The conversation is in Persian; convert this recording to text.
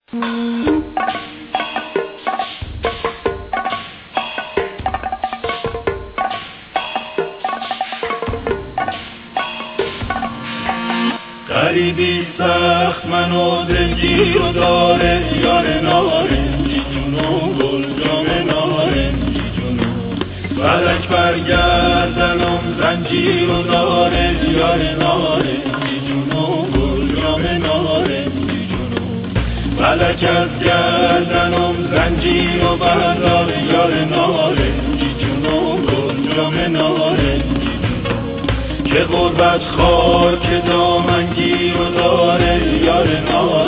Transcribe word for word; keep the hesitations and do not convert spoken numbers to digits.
غریبی سخت منو دلگیر و داره، یار نارنجی جونو گل جام نارنجی جونو. فلک برگردنم زنجیر و داره، یار نارنجی جونو گل جام نارنجی جونو. فلک از گردنم زنجیر و بردار، یار نارنجی جونو گل جام نارنجی. که غربت خاک دامنگیر و داره، یار نارنجی